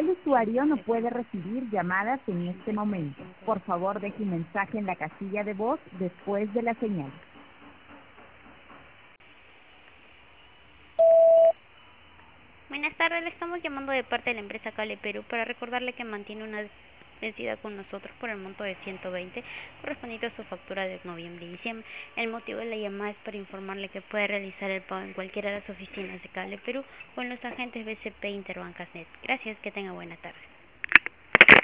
El usuario no puede recibir llamadas en este momento. Por favor, deje un mensaje en la casilla de voz después de la señal. Buenas tardes, le estamos llamando de parte de la empresa Cable Perú para recordarle que mantiene una vencida con nosotros por el monto de 120 correspondiente a su factura de noviembre y diciembre. El motivo de la llamada es para informarle que puede realizar el pago en cualquiera de las oficinas de Cable Perú o en los agentes BCP Interbancas Net. Gracias, que tenga buena tarde.